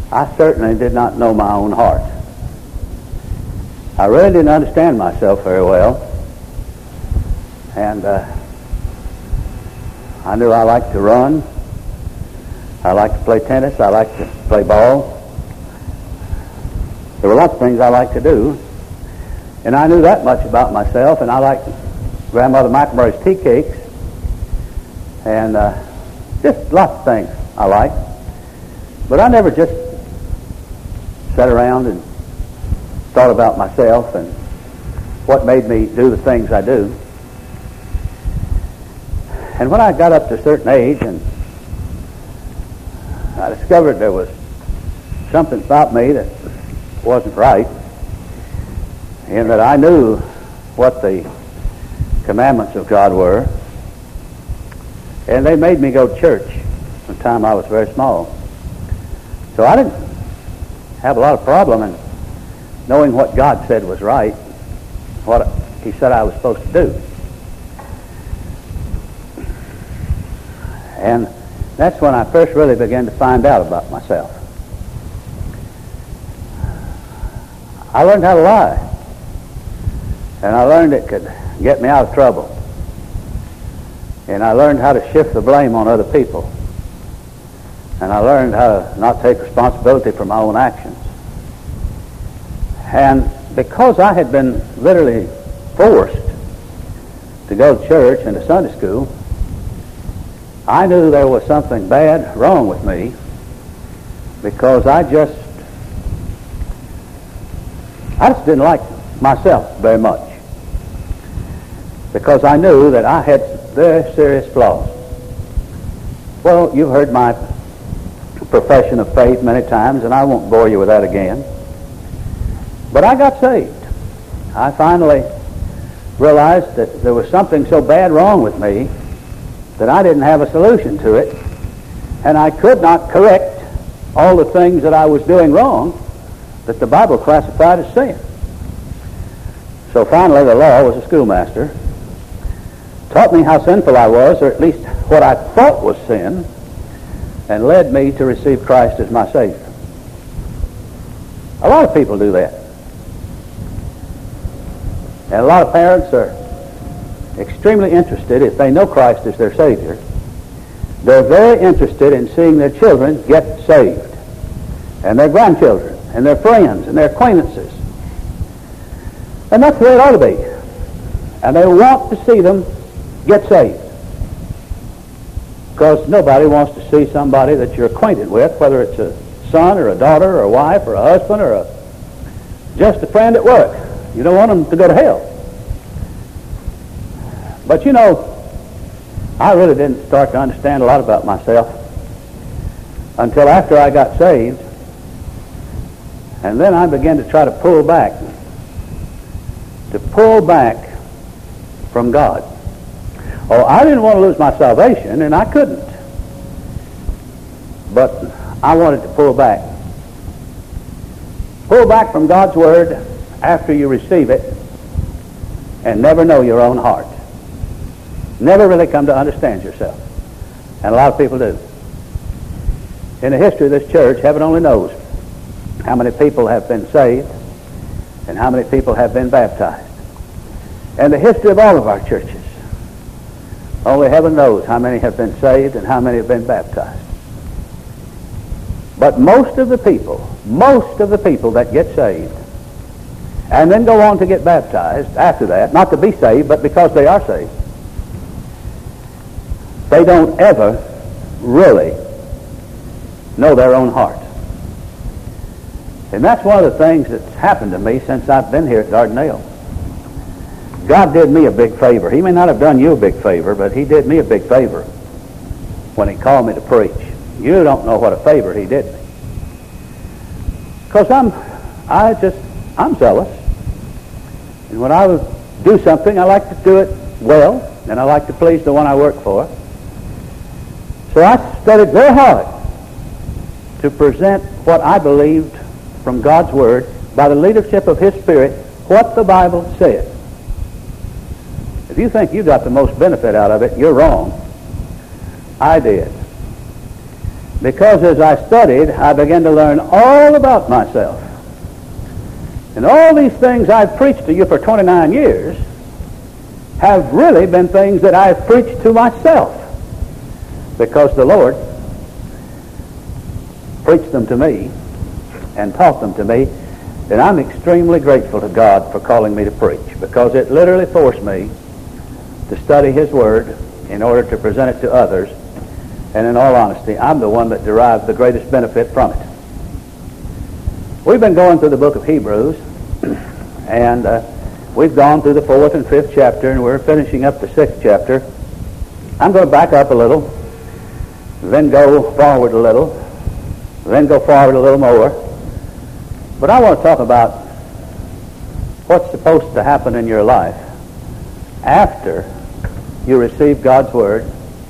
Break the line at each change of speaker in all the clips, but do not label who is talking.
I certainly did not know my own heart. I really didn't understand myself very well. And I knew I liked to run. I liked to play tennis. I liked to play ball. There were lots of things I liked to do. And I knew that much about myself. And I liked Grandmother McElmurray's tea cakes. And just lots of things I liked. But I never just sat around and thought about myself and what made me do the things I do. And when I got up to a certain age and I discovered there was something about me that wasn't right, and that I knew what the commandments of God were, and they made me go to church from the time I was very small. So I didn't have a lot of problem in knowing what God said was right, what He said I was supposed to do. And that's when I first really began to find out about myself. I learned how to lie. And I learned it could get me out of trouble. And I learned how to shift the blame on other people. And I learned how to not take responsibility for my own actions. And because I had been literally forced to go to church and to Sunday school, I knew there was something bad wrong with me, because I just didn't like myself very much, because I knew that I had very serious flaws. Well, you've heard my profession of faith many times, and I won't bore you with that again. But I got saved. I finally realized that there was something so bad wrong with me that I didn't have a solution to it, and I could not correct all the things that I was doing wrong that the Bible classified as sin. So finally the law was a schoolmaster, taught me how sinful I was, or at least what I thought was sin, and led me to receive Christ as my Savior. A lot of people do that. And a lot of parents are extremely interested, if they know Christ as their Savior, they're very interested in seeing their children get saved, and their grandchildren, and their friends, and their acquaintances. And that's the way it ought to be. And they want to see them get saved. Because nobody wants to see somebody that you're acquainted with, whether it's a son or a daughter or a wife or a husband or just a friend at work. You don't want them to go to hell. But you know, I really didn't start to understand a lot about myself until after I got saved. And then I began to try to pull back from God. Oh, I didn't want to lose my salvation, and I couldn't. But I wanted to pull back. Pull back from God's Word after you receive it and never know your own heart. Never really come to understand yourself. And a lot of people do. In the history of this church, heaven only knows how many people have been saved and how many people have been baptized. And the history of all of our churches, only heaven knows how many have been saved and how many have been baptized. But most of the people that get saved and then go on to get baptized after that, not to be saved, but because they are saved, they don't ever really know their own heart. And that's one of the things that's happened to me since I've been here at Dardanelle. God did me a big favor. He may not have done you a big favor, but He did me a big favor when He called me to preach. You don't know what a favor He did me. Because I'm zealous. And when I do something, I like to do it well, and I like to please the one I work for. So I studied very hard to present what I believed from God's Word by the leadership of His Spirit, what the Bible said. If you think you got the most benefit out of it, you're wrong. I did. Because as I studied, I began to learn all about myself. And all these things I've preached to you for 29 years have really been things that I've preached to myself, because the Lord preached them to me and taught them to me. And I'm extremely grateful to God for calling me to preach, because it literally forced me to study His Word in order to present it to others. And in all honesty, I'm the one that derived the greatest benefit from it. We've been going through the book of Hebrews, and we've gone through the 4th and 5th chapter, and we're finishing up the 6th chapter. I'm going to back up a little, then go forward a little, then go forward a little more. But I want to talk about what's supposed to happen in your life after you receive God's Word.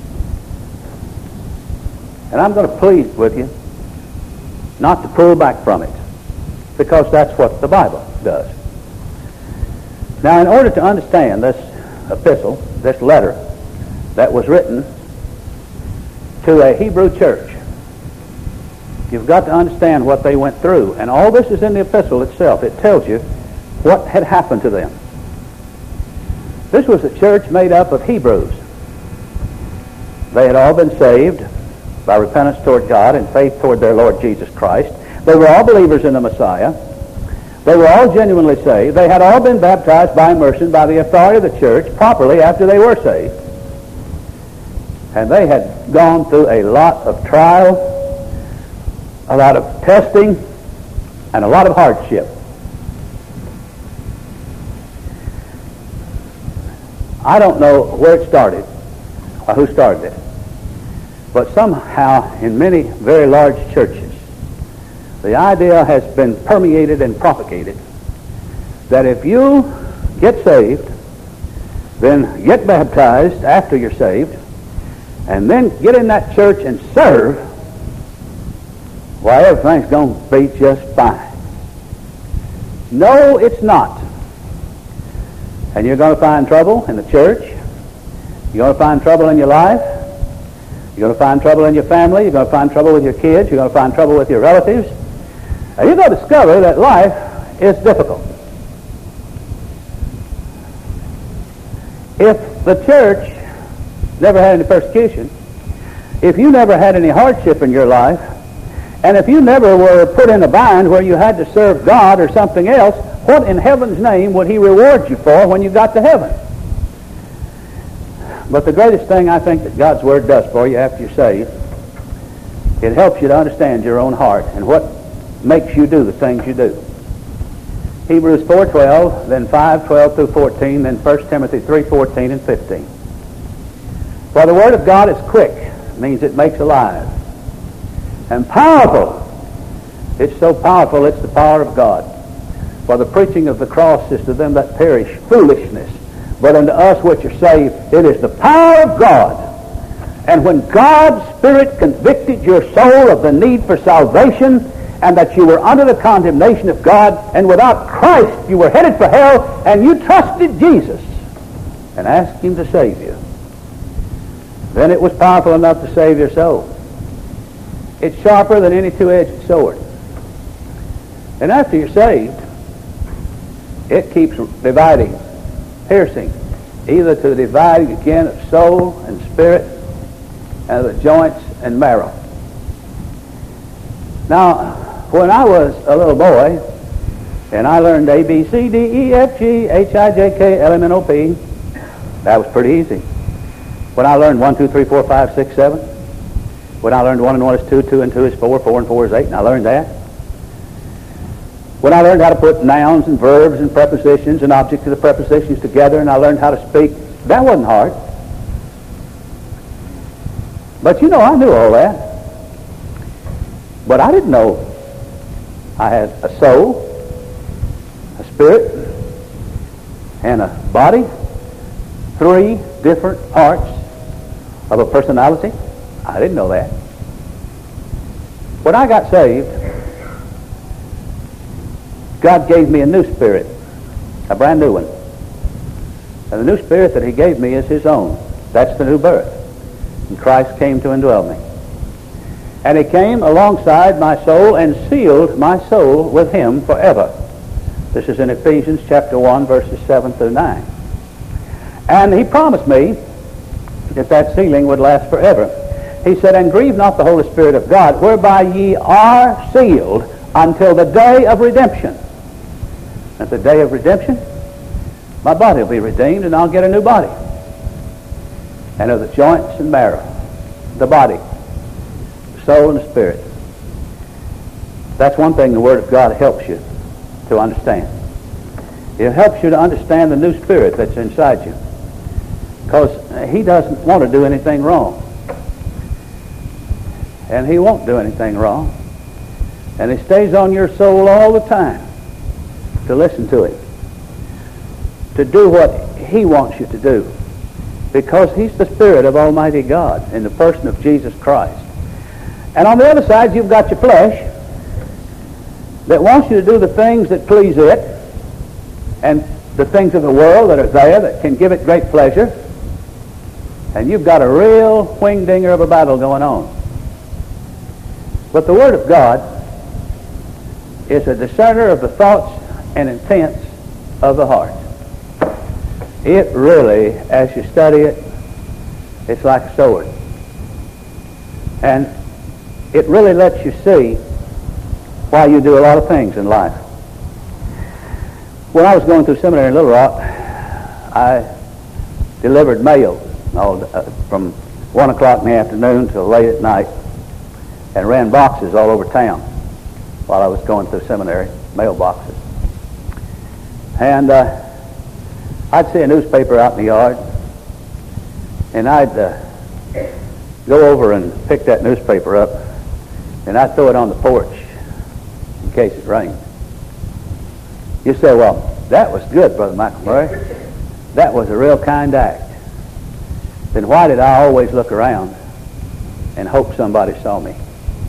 And I'm going to plead with you not to pull back from it, because that's what the Bible does. Now, in order to understand this epistle, this letter that was written to a Hebrew church, you've got to understand what they went through. And all this is in the epistle itself. It tells you what had happened to them. This was a church made up of Hebrews. They had all been saved by repentance toward God and faith toward their Lord Jesus Christ. They were all believers in the Messiah. They were all genuinely saved. They had all been baptized by immersion by the authority of the church properly after they were saved. And they had gone through a lot of trial, a lot of testing, and a lot of hardship. I don't know where it started or who started it, but somehow in many very large churches, the idea has been permeated and propagated that if you get saved, then get baptized after you're saved, and then get in that church and serve, why, everything's going to be just fine. No, it's not. And you're going to find trouble in the church. You're going to find trouble in your life. You're going to find trouble in your family. You're going to find trouble with your kids. You're going to find trouble with your relatives. And you're going to discover that life is difficult. If the church never had any persecution, if you never had any hardship in your life, and if you never were put in a bind where you had to serve God or something else, what in heaven's name would He reward you for when you got to heaven? But the greatest thing I think that God's Word does for you after you're saved, it helps you to understand your own heart and what makes you do the things you do. Hebrews 4:12, then 5:12 through 14, then 1 Timothy 3:14 and 15. For the Word of God is quick, means it makes alive, and powerful. It's so powerful, it's the power of God. For the preaching of the cross is to them that perish foolishness, but unto us which are saved it is the power of God. And when God's Spirit convicted your soul of the need for salvation, and that you were under the condemnation of God, and without Christ you were headed for hell, and you trusted Jesus and asked Him to save you, then it was powerful enough to save your soul. It's sharper than any two-edged sword. And after you're saved, it keeps dividing, piercing, either to the dividing again of soul and spirit, and the joints and marrow. Now, when I was a little boy, and I learned A, B, C, D, E, F, G, H, I, J, K, L, M, N, O, P, that was pretty easy. When I learned 1, 2, 3, 4, 5, 6, 7, when I learned 1 and 1 is 2, 2 and 2 is 4, 4 and 4 is 8, and I learned that. When I learned how to put nouns and verbs and prepositions and objects of the prepositions together, and I learned how to speak, that wasn't hard. But you know, I knew all that. But I didn't know I had a soul, a spirit, and a body, 3 different parts of a personality. I didn't know that. When I got saved, God gave me a new spirit, a brand new one. And the new spirit that He gave me is His own. That's the new birth. And Christ came to indwell me. And he came alongside my soul and sealed my soul with him forever. This is in Ephesians chapter 1, verses 7 through 9. And he promised me that sealing would last forever. He said, and grieve not the Holy Spirit of God, whereby ye are sealed until the day of redemption. At the day of redemption, my body will be redeemed and I'll get a new body. And of the joints and marrow, the body, the soul and the spirit. That's one thing the Word of God helps you to understand. It helps you to understand the new spirit that's inside you. Because he doesn't want to do anything wrong. And he won't do anything wrong. And he stays on your soul all the time to listen to him, to do what he wants you to do, because he's the Spirit of Almighty God in the person of Jesus Christ. And on the other side, you've got your flesh that wants you to do the things that please it, and the things of the world that are there that can give it great pleasure. And you've got a real wing-dinger of a battle going on. But the Word of God is a discerner of the thoughts and intents of the heart. It really, as you study it, it's like a sword. And it really lets you see why you do a lot of things in life. When I was going through seminary in Little Rock, I delivered mail from 1 o'clock in the afternoon till late at night, and ran boxes all over town while I was going through seminary, mail boxes. And I'd see a newspaper out in the yard, and I'd go over and pick that newspaper up, and I'd throw it on the porch in case it rained. You say, well, that was good, Brother McElmurray. That was a real kind act. Then why did I always look around and hope somebody saw me?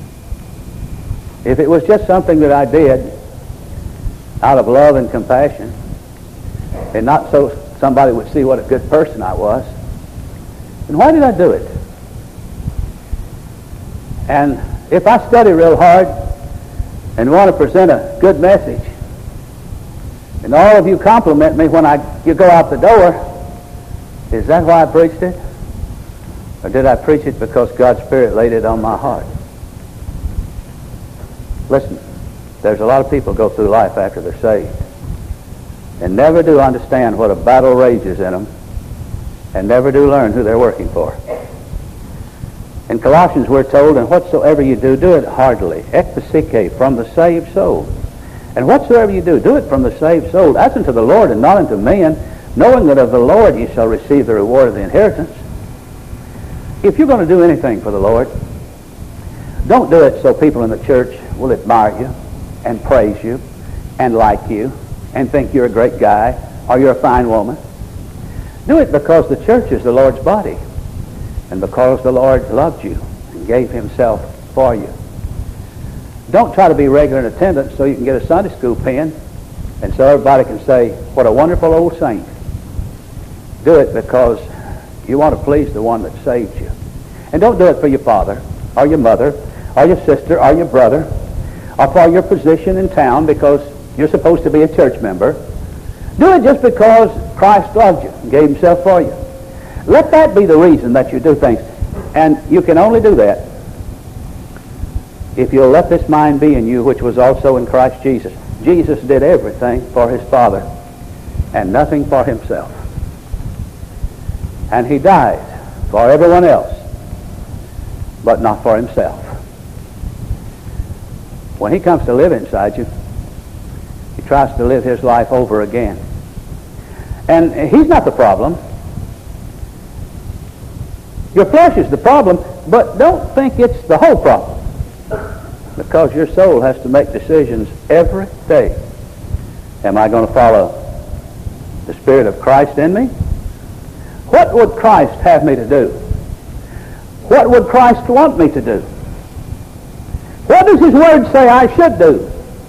If it was just something that I did out of love and compassion, and not so somebody would see what a good person I was, then why did I do it? And if I study real hard and want to present a good message, and all of you compliment me when you go out the door, is that why I preached it? Or did I preach it because God's Spirit laid it on my heart? Listen, there's a lot of people go through life after they're saved and never do understand what a battle rages in them, and never do learn who they're working for. In Colossians we're told, and whatsoever you do, do it heartily, ekpesike, from the saved soul. And whatsoever you do, do it from the saved soul, as unto the Lord and not unto men, knowing that of the Lord ye shall receive the reward of the inheritance. If you're going to do anything for the Lord, don't do it so people in the church will admire you and praise you and like you and think you're a great guy or you're a fine woman. Do it because the church is the Lord's body, and because the Lord loved you and gave himself for you. Don't try to be regular in attendance so you can get a Sunday school pin and so everybody can say, what a wonderful old saint. Do it because you want to please the one that saved you. And don't do it for your father or your mother or your sister or your brother or for your position in town because you're supposed to be a church member. Do it just because Christ loved you and gave himself for you. Let that be the reason that you do things. And you can only do that if you'll let this mind be in you, which was also in Christ Jesus. Jesus did everything for his Father and nothing for himself. And he died for everyone else, but not for himself. When he comes to live inside you, he tries to live his life over again. And he's not the problem. Your flesh is the problem, but don't think it's the whole problem. Because your soul has to make decisions every day. Am I going to follow the Spirit of Christ in me? What would Christ have me to do? What would Christ want me to do? What does his word say I should do?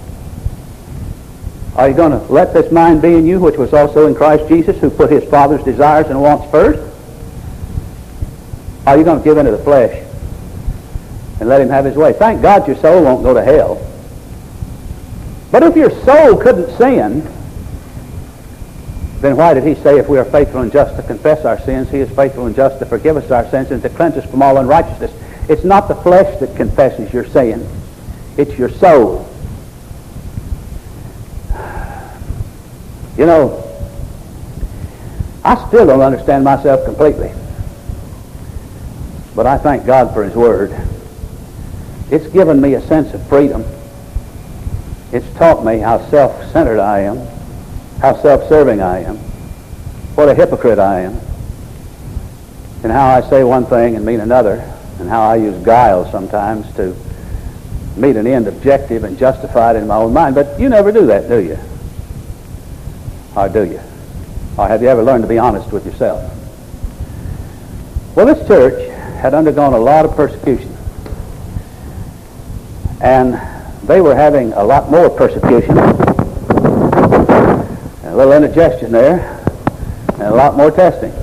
Are you going to let this mind be in you, which was also in Christ Jesus, who put his Father's desires and wants first? Are you going to give into the flesh and let him have his way. Thank God your soul won't go to hell. But if your soul couldn't sin, then why did he say if we are faithful and just to confess our sins, he is faithful and just to forgive us our sins and to cleanse us from all unrighteousness? It's not the flesh that confesses your sin. It's your soul. You know, I still don't understand myself completely. But I thank God for his word. It's given me a sense of freedom. It's taught me how self-centered I am, how self-serving I am, what a hypocrite I am, and how I say one thing and mean another, and how I use guile sometimes to meet an end objective and justify it in my own mind. But you never do that, do you? Or do you? Or have you ever learned to be honest with yourself? Well, this church had undergone a lot of persecution. And they were having a lot more persecution. A little indigestion there. And a lot more testing.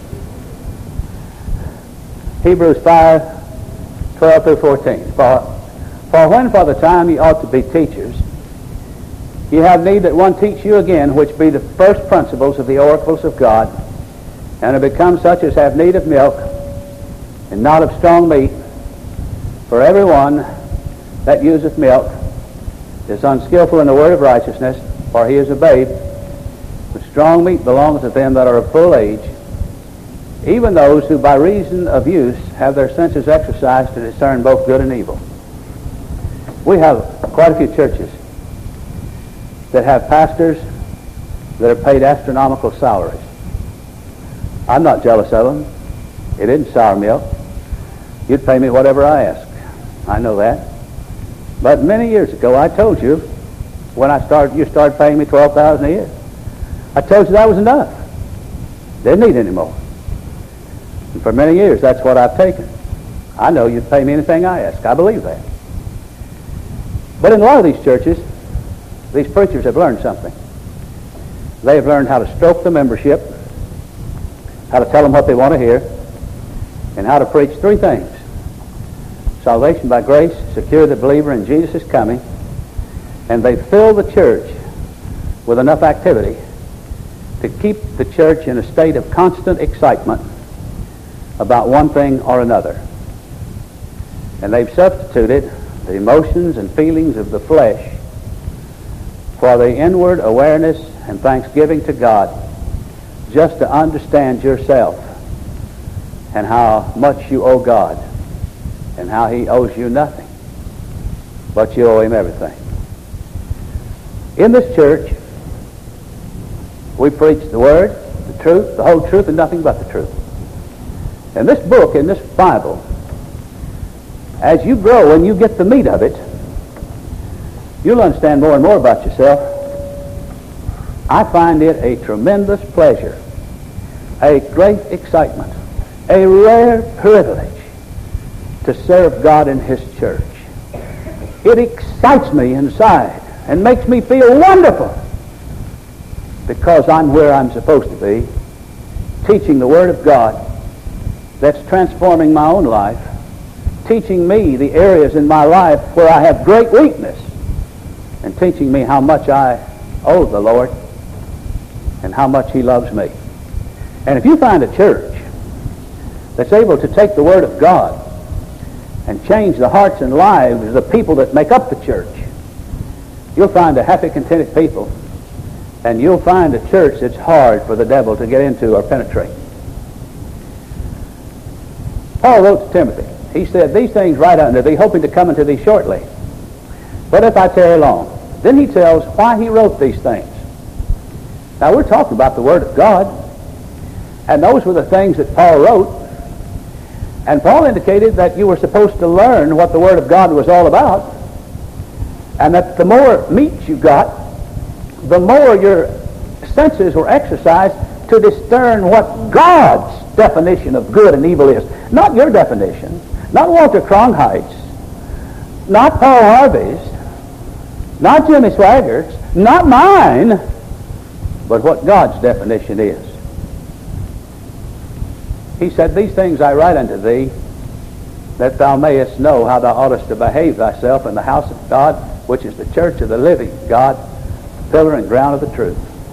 Hebrews 5:12 through 14. For when for the time ye ought to be teachers, ye have need that one teach you again, which be the first principles of the oracles of God, and are become such as have need of milk, and not of strong meat. For every one that useth milk is unskillful in the word of righteousness, for he is a babe. But strong meat belongeth to them that are of full age, even those who by reason of use have their senses exercised to discern both good and evil. We have quite a few churches that have pastors that are paid astronomical salaries. I'm not jealous of them. It isn't sour milk. You'd pay me whatever I ask. I know that. But many years ago, I told you, when you started paying me $12,000 a year, I told you that was enough. Didn't need any more. And for many years, that's what I've taken. I know you'd pay me anything I ask. I believe that. But in a lot of these churches, these preachers have learned something. They've learned how to stroke the membership, how to tell them what they want to hear, and how to preach three things. Salvation by grace, secure the believer in Jesus' coming, and they fill the church with enough activity to keep the church in a state of constant excitement about one thing or another. And they've substituted the emotions and feelings of the flesh for the inward awareness and thanksgiving to God, just to understand yourself and how much you owe God and how he owes you nothing, but you owe him everything. In this church, we preach the Word, the truth, the whole truth, and nothing but the truth. And this book, in this Bible, as you grow and you get the meat of it, you'll understand more and more about yourself. I find it a tremendous pleasure, a great excitement, a rare privilege to serve God in his church. It excites me inside and makes me feel wonderful because I'm where I'm supposed to be, teaching the Word of God that's transforming my own life, teaching me the areas in my life where I have great weakness, and teaching me how much I owe the Lord and how much he loves me. And if you find a church that's able to take the Word of God and change the hearts and lives of the people that make up the church, you'll find a happy, contented people, and you'll find a church that's hard for the devil to get into or penetrate. Paul wrote to Timothy. He said, "These things write unto thee, hoping to come unto thee shortly. But if I tarry long," then he tells why he wrote these things. Now we're talking about the Word of God, and those were the things that Paul wrote. And Paul indicated that you were supposed to learn what the Word of God was all about, and that the more meat you got, the more your senses were exercised to discern what God's definition of good and evil is. Not your definition, not Walter Cronkite's, not Paul Harvey's, not Jimmy Swaggart's, not mine, but what God's definition is. He said, "These things I write unto thee, that thou mayest know how thou oughtest to behave thyself in the house of God, which is the church of the living God, pillar and ground of the truth.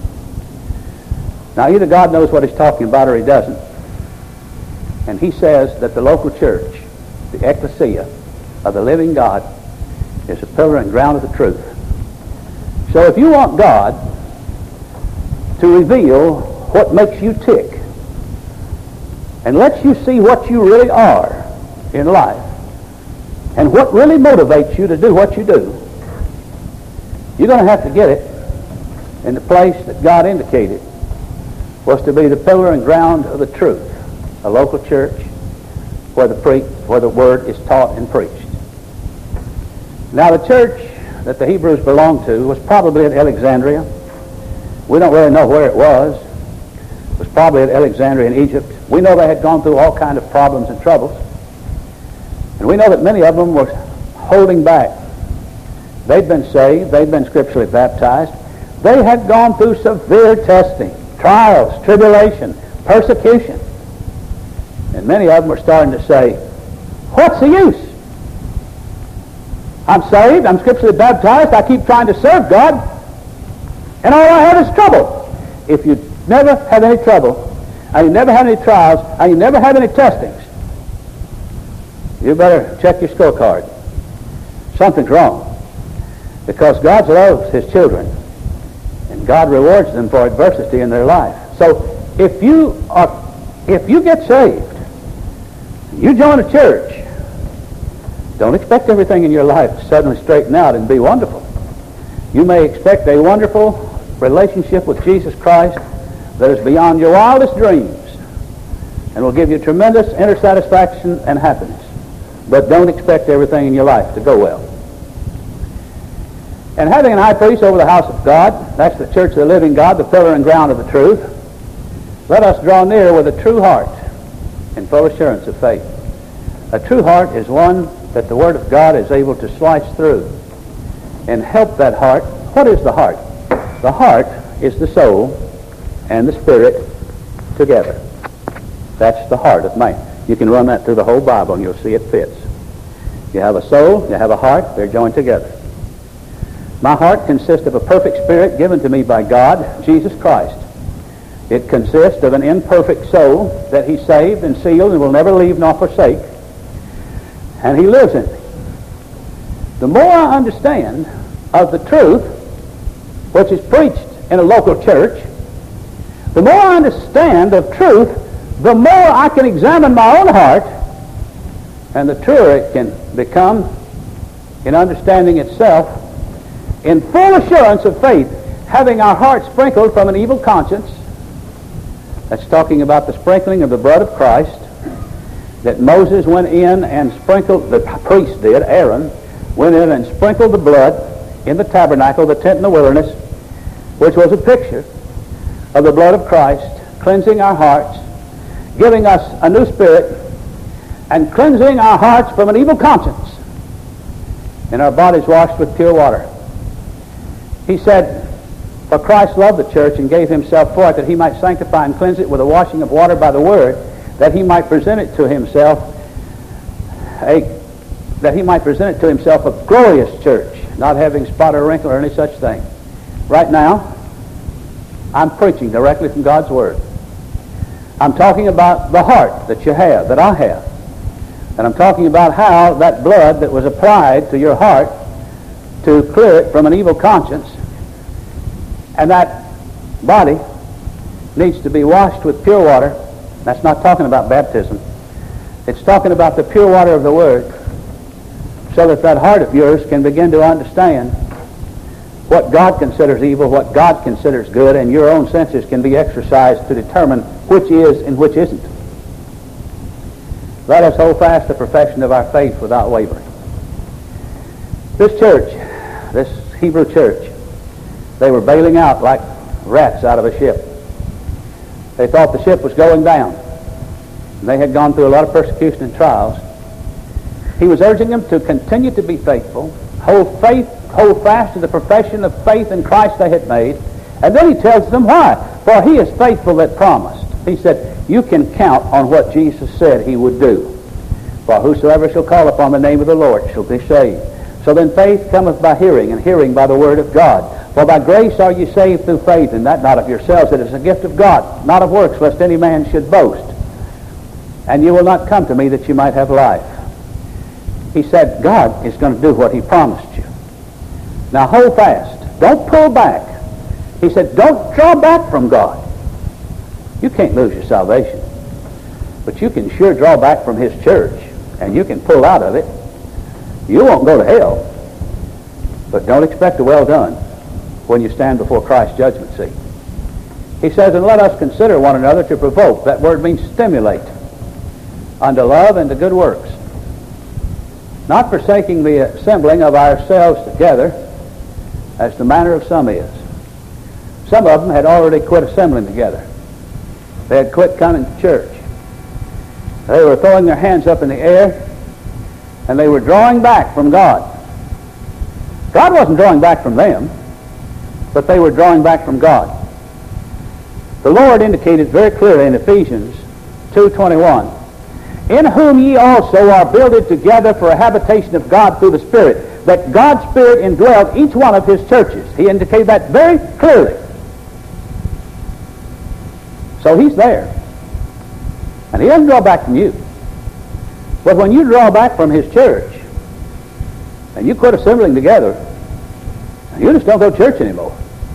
Now, either God knows what he's talking about or he doesn't. And he says that the local church, the ecclesia of the living God, is a pillar and ground of the truth. So if you want God to reveal what makes you tick and lets you see what you really are in life and what really motivates you to do what you do, you're going to have to get it in the place that God indicated was to be the pillar and ground of the truth, a local church where the word is taught and preached. Now, the church that the Hebrews belonged to was probably at Alexandria. We don't really know where it was. It was probably at Alexandria in Egypt. We know they had gone through all kinds of problems and troubles. And we know that many of them were holding back. They'd been saved. They'd been scripturally baptized. They had gone through severe testing, trials, tribulation, persecution. And many of them were starting to say, what's the use? I'm saved, I'm scripturally baptized, I keep trying to serve God, and all I have is trouble. If you never have any trouble, and you never have any trials, and you never have any testings, you better check your scorecard. Something's wrong. Because God loves his children, and God rewards them for adversity in their life. So if you get saved, you join a church, don't expect everything in your life to suddenly straighten out and be wonderful. You may expect a wonderful relationship with Jesus Christ that is beyond your wildest dreams and will give you tremendous inner satisfaction and happiness. But don't expect everything in your life to go well. And having an high priest over the house of God, that's the church of the living God, the pillar and ground of the truth, let us draw near with a true heart in full assurance of faith. A true heart is one that the Word of God is able to slice through and help that heart. What is the heart? The heart is the soul and the spirit together. That's the heart of man. You can run that through the whole Bible and you'll see it fits. You have a soul, you have a heart, they're joined together. My heart consists of a perfect spirit given to me by God, Jesus Christ. It consists of an imperfect soul that he saved and sealed and will never leave nor forsake. And he lives in me. The more I understand of the truth, which is preached in a local church, the more I understand of truth, the more I can examine my own heart, and the truer it can become in understanding itself, in full assurance of faith, having our hearts sprinkled from an evil conscience. That's talking about the sprinkling of the blood of Christ, that Moses went in and sprinkled, the priest did, Aaron, went in and sprinkled the blood in the tabernacle, the tent in the wilderness, which was a picture of the blood of Christ, cleansing our hearts, giving us a new spirit, and cleansing our hearts from an evil conscience, and our bodies washed with pure water. He said, for Christ loved the church and gave himself for it, that he might sanctify and cleanse it with the washing of water by the word, that he might present it to himself a glorious church, not having spot or wrinkle or any such thing. Right now, I'm preaching directly from God's word. I'm talking about the heart that you have, that I have. And I'm talking about how that blood that was applied to your heart to clear it from an evil conscience, and that body needs to be washed with pure water. That's not talking about baptism. It's talking about the pure water of the Word, so that that heart of yours can begin to understand what God considers evil, what God considers good, and your own senses can be exercised to determine which is and which isn't. Let us hold fast the profession of our faith without wavering. This church, this Hebrew church, they were bailing out like rats out of a ship. They thought the ship was going down. And they had gone through a lot of persecution and trials. He was urging them to continue to be faithful, hold fast to the profession of faith in Christ they had made. And then he tells them why. For he is faithful that promised. He said, you can count on what Jesus said he would do. For whosoever shall call upon the name of the Lord shall be saved. So then faith cometh by hearing, and hearing by the word of God. For by grace are ye saved through faith, and that not of yourselves, it is a gift of God, not of works, lest any man should boast. And you will not come to me that you might have life. He said God is going to do what he promised you. Now hold fast. Don't pull back. He said don't draw back from God. You can't lose your salvation. But you can sure draw back from his church, and you can pull out of it. You won't go to hell. But don't expect a well done when you stand before Christ's judgment seat. He says, and let us consider one another to provoke. That word means stimulate unto love and to good works, not forsaking the assembling of ourselves together, as the manner of some is. Some of them had already quit assembling together. They had quit coming to church. They were throwing their hands up in the air, and they were drawing back from God. God wasn't drawing back from them, but they were drawing back from God. The Lord indicated very clearly in Ephesians 2:21, in whom ye also are builded together for a habitation of God through the Spirit, that God's Spirit indwelled each one of his churches. He indicated that very clearly. So he's there. And he doesn't draw back from you. But when you draw back from his church, and you quit assembling together, and you just don't go to church anymore.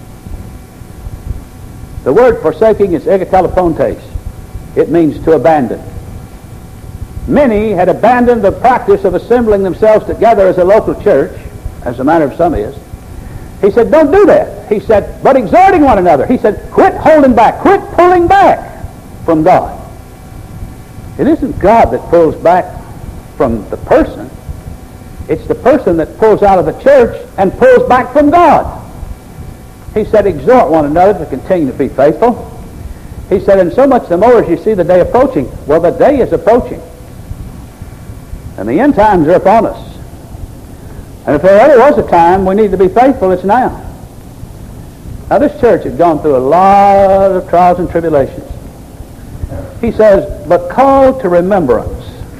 The word forsaking is egatelepontes. It means to abandon. Many had abandoned the practice of assembling themselves together as a local church, as the manner of some is. He said, don't do that. He said, but exhorting one another. He said, quit holding back. Quit pulling back from God. It isn't God that pulls back from the person. It's the person that pulls out of the church and pulls back from God. He said, exhort one another to continue to be faithful. He said, and so much the more as you see the day approaching. Well, the day is approaching. And the end times are upon us. And if there ever was a time we need to be faithful, it's now. Now this church has gone through a lot of trials and tribulations. He says, but call to remembrance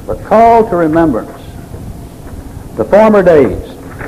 the former days,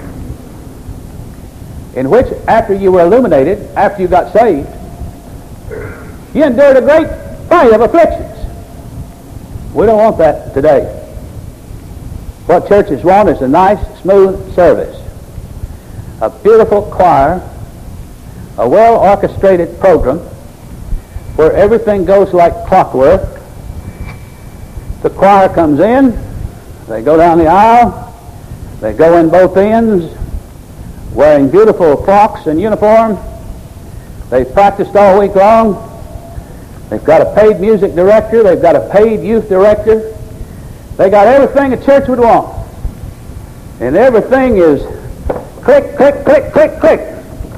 in which after you were illuminated, after you got saved, you endured a great fight of afflictions. We don't want that today. What churches want is a nice, smooth service, a beautiful choir, a well-orchestrated program where everything goes like clockwork. The choir comes in, they go down the aisle, they go in both ends, wearing beautiful frocks and uniform. They've practiced all week long. They've got a paid music director. They've got a paid youth director. They got everything a church would want. And everything is click, click, click, click, click.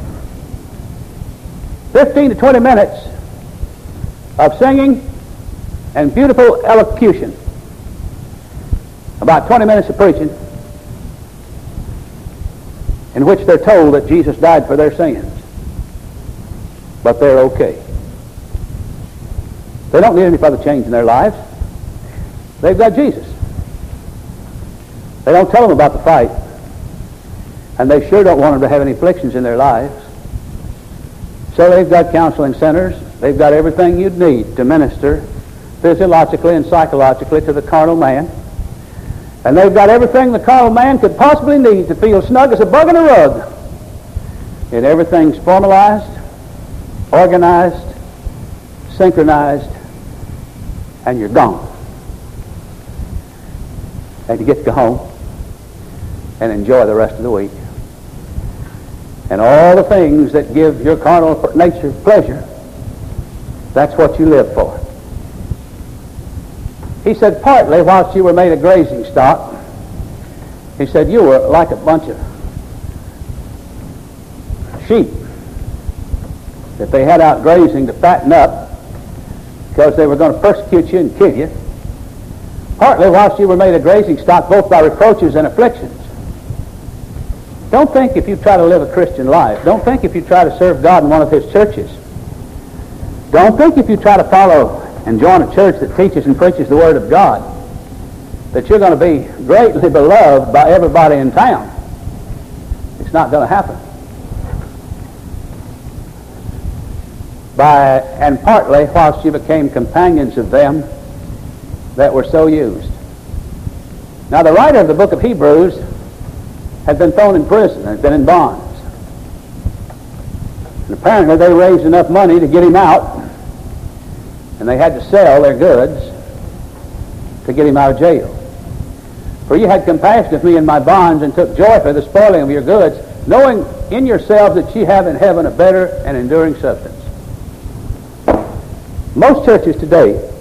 15 to 20 minutes of singing and beautiful elocution. About 20 minutes of preaching in which they're told that Jesus died for their sins. But they're okay. They don't need any further change in their lives. They've got Jesus. They don't tell them about the fight. And they sure don't want them to have any afflictions in their lives. So they've got counseling centers. They've got everything you'd need to minister physiologically and psychologically to the carnal man. And they've got everything the carnal man could possibly need to feel snug as a bug in a rug. And everything's formalized, organized, synchronized, and you're gone. And you get to go home and enjoy the rest of the week. And all the things that give your carnal nature pleasure, that's what you live for. He said, partly whilst you were made a grazing stock, he said, you were like a bunch of sheep that they had out grazing to fatten up because they were going to persecute you and kill you. Partly whilst you were made a grazing stock both by reproaches and afflictions. Don't think if you try to live a Christian life, don't think if you try to serve God in one of his churches, don't think if you try to follow and join a church that teaches and preaches the Word of God, that you're going to be greatly beloved by everybody in town. It's not going to happen. And partly whilst you became companions of them that were so used. Now the writer of the book of Hebrews had been thrown in prison, had been in bonds. And apparently they raised enough money to get him out, and they had to sell their goods to get him out of jail. For you had compassion of me in my bonds, and took joy for the spoiling of your goods, knowing in yourselves that ye have in heaven a better and enduring substance. Most churches today